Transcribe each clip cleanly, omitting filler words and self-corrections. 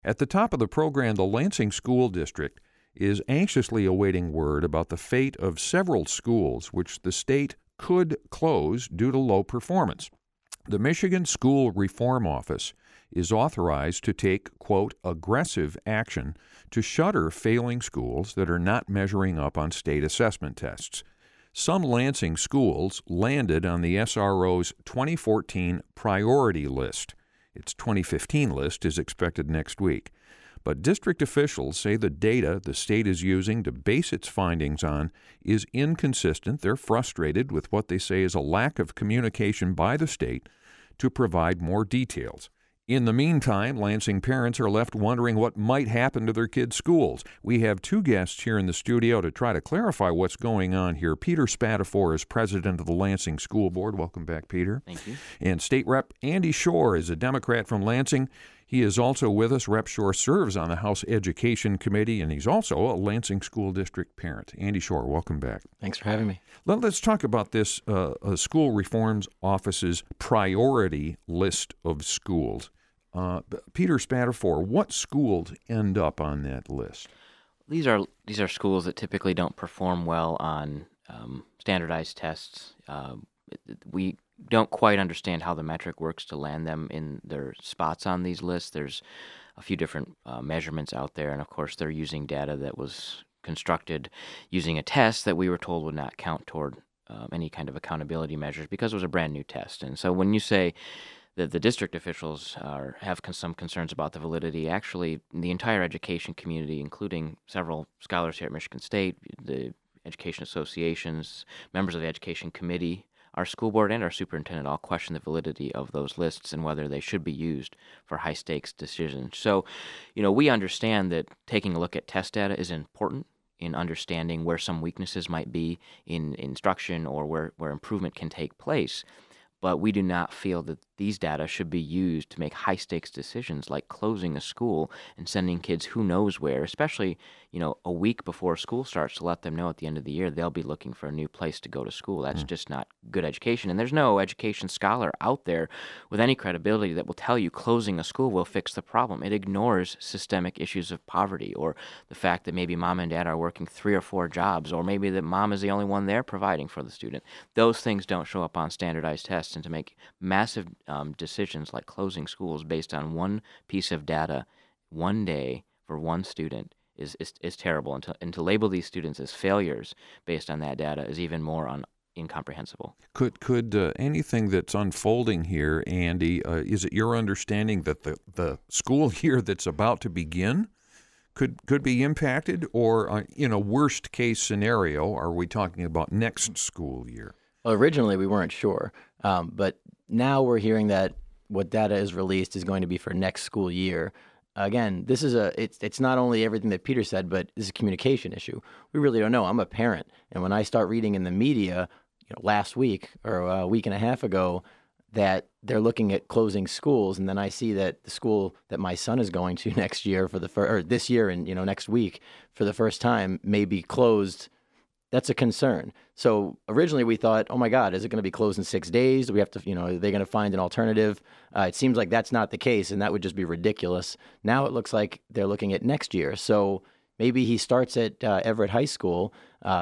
At the top of the program, the Lansing School District is anxiously awaiting word about the fate of several schools which the state could close due to low performance. The Michigan School Reform Office is authorized to take, quote, aggressive action to shutter failing schools that are not measuring up on state assessment tests. Some Lansing schools landed on the SRO's 2014 priority list. Its 2015 list is expected next week. But district officials say the data the state is using to base its findings on is inconsistent. They're frustrated with what they say is a lack of communication by the state to provide more details. In the meantime, Lansing parents are left wondering what might happen to their kids' schools. We have two guests here in the studio to try to clarify what's going on here. Peter Spatafor is president of the Lansing School Board. Welcome back, Peter. Thank you. And State Rep Andy Shore is a Democrat from Lansing. He is also with us. Rep Shore serves on the House Education Committee, and he's also a Lansing School District parent. Andy Shore, welcome back. Thanks for having me. Let's talk about this School Reform Office's priority list of schools. Peter Spatafor, what schools end up on that list? These are schools that typically don't perform well on standardized tests. We don't quite understand how the metric works to land them in their spots on these lists. There's a few different measurements out there, and of course they're using data that was constructed using a test that we were told would not count toward any kind of accountability measures because it was a brand new test. And so when you say that the district officials have some concerns about the validity, actually the entire education community, including several scholars here at Michigan State, the education associations, members of the education committee, our school board, and our superintendent all question the validity of those lists and whether they should be used for high-stakes decisions. So, we understand that taking a look at test data is important in understanding where some weaknesses might be in instruction or where improvement can take place. But we do not feel that these data should be used to make high-stakes decisions like closing a school and sending kids who knows where, especially, a week before school starts, to let them know at the end of the year they'll be looking for a new place to go to school. That's just not good education. And there's no education scholar out there with any credibility that will tell you closing a school will fix the problem. It ignores systemic issues of poverty or the fact that maybe mom and dad are working 3 or 4 jobs, or maybe that mom is the only one there providing for the student. Those things don't show up on standardized tests, and to make massive decisions like closing schools based on one piece of data one day for one student is terrible. And to label these students as failures based on that data is even more incomprehensible. Could anything that's unfolding here, Andy, is it your understanding that the school year that's about to begin could be impacted, or in a worst case scenario, are we talking about next school year? Well, originally we weren't sure, but now we're hearing that what data is released is going to be for next school year. Again, this is it's not only everything that Peter said, but this is a communication issue. We really don't know. I'm a parent, and when I start reading in the media, last week or a week and a half ago, that they're looking at closing schools, and then I see that the school that my son is going to next year or this year and next week for the first time may be closed. That's a concern. So originally we thought, oh my God, is it going to be closed in 6 days? Do we have to, are they going to find an alternative? It seems like that's not the case, and that would just be ridiculous. Now it looks like they're looking at next year. So maybe he starts at Everett High School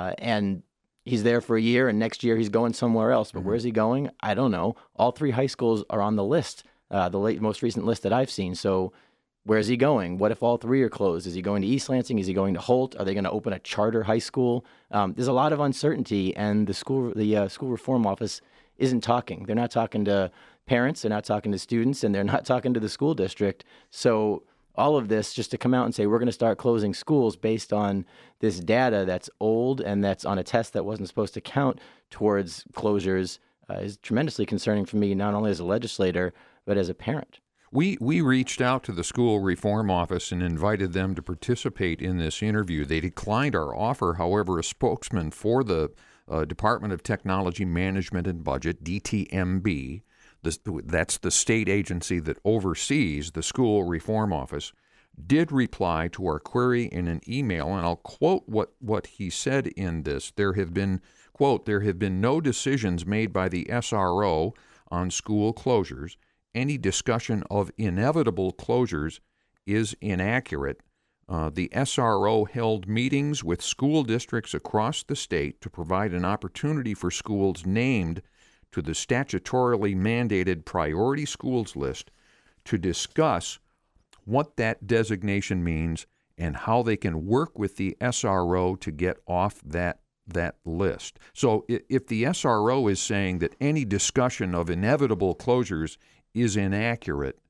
and he's there for a year, and next year he's going somewhere else. But where's he going? I don't know. All 3 high schools are on the list, the most recent list that I've seen. So where's he going? What if all 3 are closed? Is he going to East Lansing? Is he going to Holt? Are they going to open a charter high school? There's a lot of uncertainty, and the school reform office isn't talking. They're not talking to parents. They're not talking to students, and they're not talking to the school district. So all of this just to come out and say we're going to start closing schools based on this data that's old and that's on a test that wasn't supposed to count towards closures is tremendously concerning for me, not only as a legislator, but as a parent. We reached out to the School Reform Office and invited them to participate in this interview. They declined our offer. However, a spokesman for the Department of Technology Management and Budget, DTMB, that's the state agency that oversees the School Reform Office, did reply to our query in an email, and I'll quote what he said in this. There have been, quote, "There have been no decisions made by the SRO on school closures. Any discussion of inevitable closures is inaccurate. The SRO held meetings with school districts across the state to provide an opportunity for schools named to the statutorily mandated priority schools list to discuss what that designation means and how they can work with the SRO to get off that list. So if the SRO is saying that any discussion of inevitable closures is inaccurate,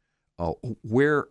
where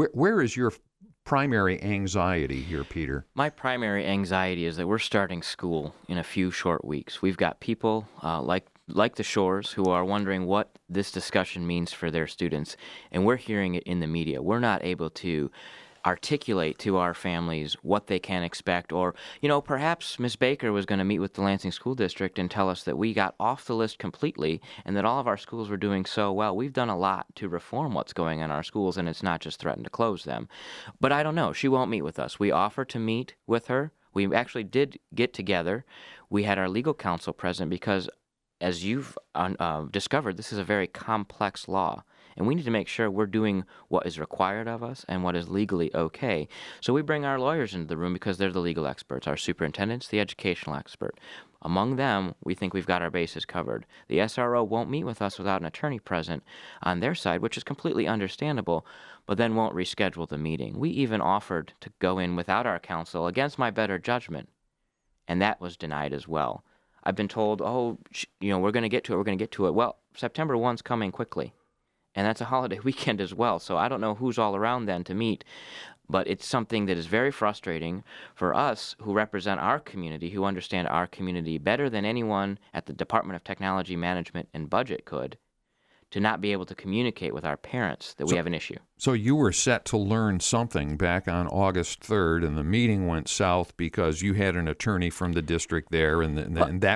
is your primary anxiety here, Peter? My primary anxiety is that we're starting school in a few short weeks. We've got people like the Shores who are wondering what this discussion means for their students, and we're hearing it in the media. We're not able to articulate to our families what they can expect, or, perhaps Ms. Baker was going to meet with the Lansing School District and tell us that we got off the list completely and that all of our schools were doing so well. We've done a lot to reform what's going on in our schools, and it's not just threatened to close them. But I don't know. She won't meet with us. We offered to meet with her. We actually did get together. We had our legal counsel present because, as you've discovered, this is a very complex law, and we need to make sure we're doing what is required of us and what is legally okay. So we bring our lawyers into the room because they're the legal experts, our superintendent's the educational expert. Among them, we think we've got our bases covered. The SRO won't meet with us without an attorney present on their side, which is completely understandable, but then won't reschedule the meeting. We even offered to go in without our counsel against my better judgment, and that was denied as well. I've been told, we're going to get to it. Well, September 1's coming quickly, and that's a holiday weekend as well, so I don't know who's all around then to meet. But it's something that is very frustrating for us who represent our community, who understand our community better than anyone at the Department of Technology Management and Budget could, to not be able to communicate with our parents that we have an issue. So you were set to learn something back on August 3rd, and the meeting went south because you had an attorney from the district there, and that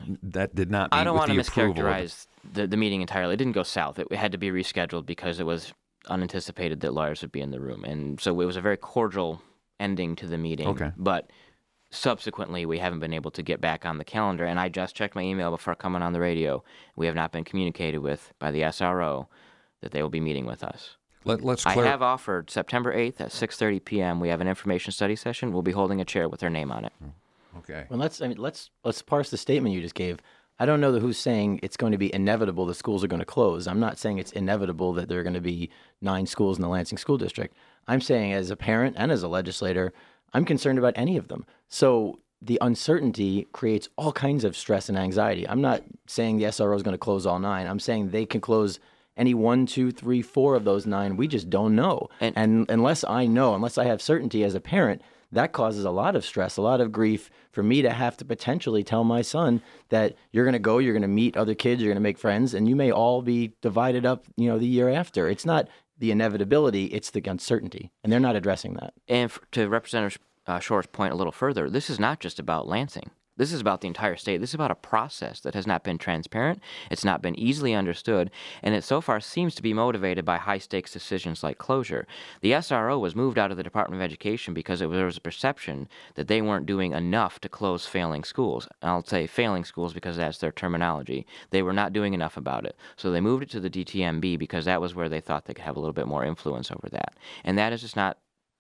did not meet I don't with want to the approval mischaracterize the meeting entirely. It didn't go south. It had to be rescheduled because it was unanticipated that lawyers would be in the room. And so it was a very cordial ending to the meeting. Okay. But subsequently, we haven't been able to get back on the calendar. And I just checked my email before coming on the radio. We have not been communicated with by the SRO that they will be meeting with us. I have offered September 8th at 6:30 p.m. We have an information study session. We'll be holding a chair with their name on it. Okay. Well, let's parse the statement you just gave. I don't know who's saying it's going to be inevitable the schools are going to close. I'm not saying it's inevitable that there are going to be 9 schools in the Lansing School District. I'm saying as a parent and as a legislator, I'm concerned about any of them. So the uncertainty creates all kinds of stress and anxiety. I'm not saying the SRO is going to close all 9. I'm saying they can close any 1, 2, 3, 4 of those 9. We just don't know. And unless I have certainty as a parent, that causes a lot of stress, a lot of grief for me to have to potentially tell my son that you're going to go, you're going to meet other kids, you're going to make friends, and you may all be divided up, the year after. It's not the inevitability, it's the uncertainty, and they're not addressing that. And to Representative Shore's point a little further, this is not just about Lansing. This is about the entire state. This is about a process that has not been transparent, it's not been easily understood, and it so far seems to be motivated by high-stakes decisions like closure. The SRO was moved out of the Department of Education because there was a perception that they weren't doing enough to close failing schools. And I'll say failing schools because that's their terminology. They were not doing enough about it. So they moved it to the DTMB because that was where they thought they could have a little bit more influence over that. And that is just not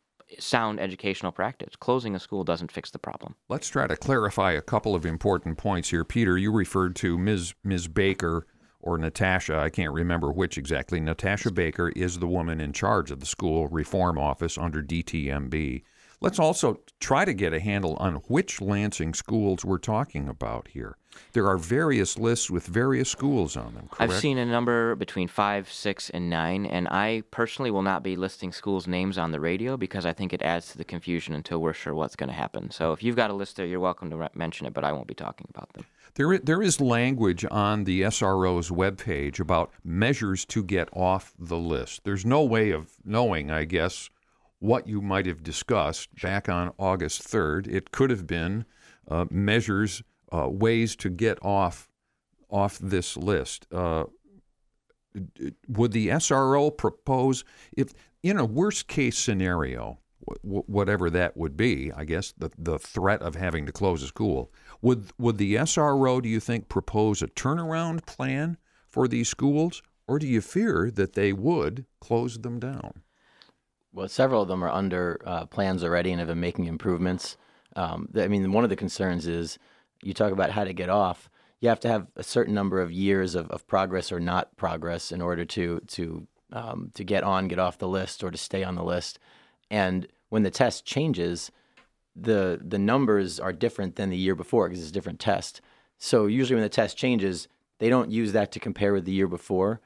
sound educational practice. Closing a school doesn't fix the problem. Let's try to clarify a couple of important points here. Peter, you referred to Ms. Baker or Natasha. I can't remember which exactly. Natasha Baker is the woman in charge of the school reform office under DTMB. Let's also try to get a handle on which Lansing schools we're talking about here. There are various lists with various schools on them, correct? I've seen a number between 5, 6, and 9, and I personally will not be listing schools' names on the radio because I think it adds to the confusion until we're sure what's going to happen. So if you've got a list there, you're welcome to mention it, but I won't be talking about them. There is language on the SRO's webpage about measures to get off the list. There's no way of knowing, I guess, what you might have discussed back on August 3rd. It could have been measures, ways to get off this list. Would the SRO propose, if in a worst-case scenario, whatever that would be, I guess, the threat of having to close a school, would the SRO, do you think, propose a turnaround plan for these schools, or do you fear that they would close them down? Well, several of them are under plans already and have been making improvements. I mean, one of the concerns is you talk about how to get off. You have to have a certain number of years of progress or not progress in order to get off the list or to stay on the list. And when the test changes, the numbers are different than the year before because it's a different test. So usually when the test changes, they don't use that to compare with the year before.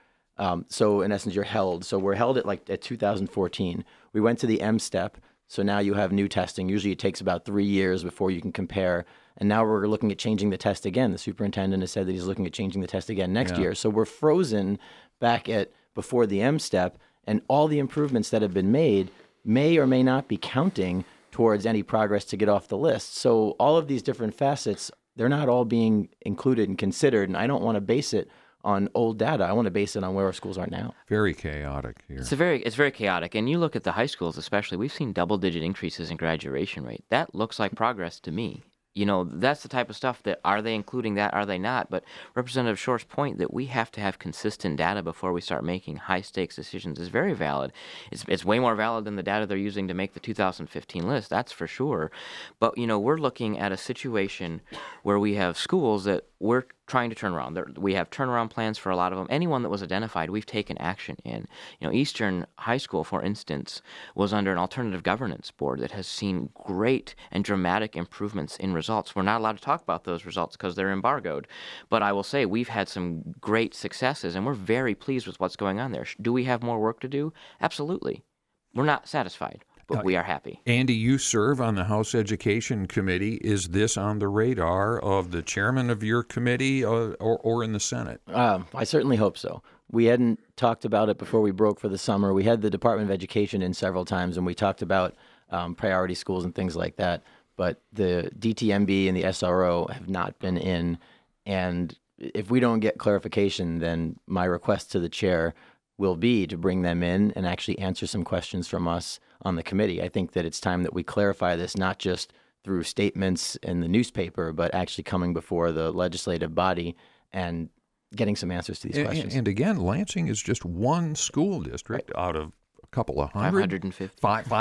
So in essence, you're held. So we're held at 2014. We went to the M step. So now you have new testing. Usually it takes about 3 years before you can compare. And now we're looking at changing the test again. The superintendent has said that he's looking at changing the test again next year. So we're frozen back at before the M step, and all the improvements that have been made may or may not be counting towards any progress to get off the list. So all of these different facets, they're not all being included and considered, and I don't want to base it on old data. I want to base it on where our schools are now. Very chaotic here. It's very chaotic. And you look at the high schools especially, we've seen double-digit increases in graduation rate. That looks like progress to me. You know, that's the type of stuff that, are they including that, are they not? But Representative Shor's point that we have to have consistent data before we start making high-stakes decisions is very valid. It's way more valid than the data they're using to make the 2015 list, that's for sure. But, you know, we're looking at a situation where we have schools that we're trying to turn around. We have turnaround plans for a lot of them. Anyone that was identified, we've taken action in. You know, Eastern High School, for instance, was under an alternative governance board that has seen great and dramatic improvements in results. We're not allowed to talk about those results because they're embargoed. But I will say we've had some great successes, and we're very pleased with what's going on there. Do we have more work to do? Absolutely. We're not satisfied, but we are happy. Andy, you serve on the House Education Committee. Is this on the radar of the chairman of your committee or in the Senate? I certainly hope so. We hadn't talked about it before we broke for the summer. We had the Department of Education in several times, and we talked about priority schools and things like that. But the DTMB and the SRO have not been in. And if we don't get clarification, then my request to the chair will be to bring them in and actually answer some questions from us on the committee. I think that it's time that we clarify this, not just through statements in the newspaper, but actually coming before the legislative body and getting some answers to these questions. And again, Lansing is just one school district out of a couple of hundred. 550.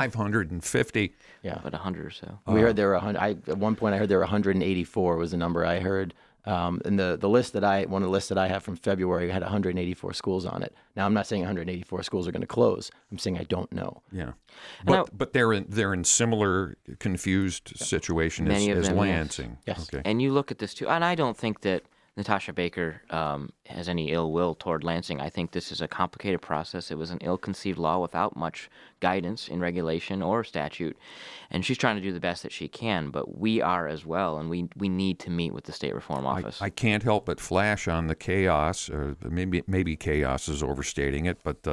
550. Yeah. About 100 or so. We heard there were 100. At one point, I heard there were 184 was the number I heard. And the list that one of the lists that I have from February had 184 schools on it. Now, I'm not saying 184 schools are going to close. I'm saying I don't know. Yeah, but they're in similar confused situation as them, Lansing. Yes. Okay. And you look at this too, and I don't think that Natasha Baker has any ill will toward Lansing. I think this is a complicated process. It was an ill-conceived law without much guidance in regulation or statute, and she's trying to do the best that she can, but we are as well, and we need to meet with the State Reform Office. I can't help but flash on the chaos, or maybe chaos is overstating it, but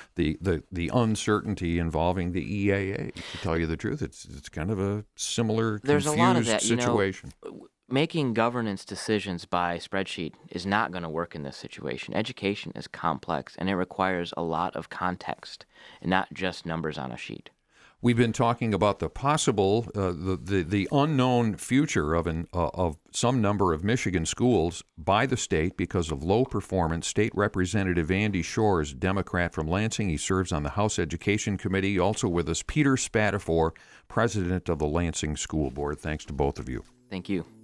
the uncertainty involving the EAA. To tell you the truth, it's kind of a similar There's confused a lot of that, situation. Making governance decisions by spreadsheet is not going to work in this situation. Education is complex, and it requires a lot of context, and not just numbers on a sheet. We've been talking about the possible, the unknown future of some number of Michigan schools by the state because of low performance. State Representative Andy Shor is a Democrat from Lansing. He serves on the House Education Committee. Also with us, Peter Spadafore, president of the Lansing School Board. Thanks to both of you. Thank you.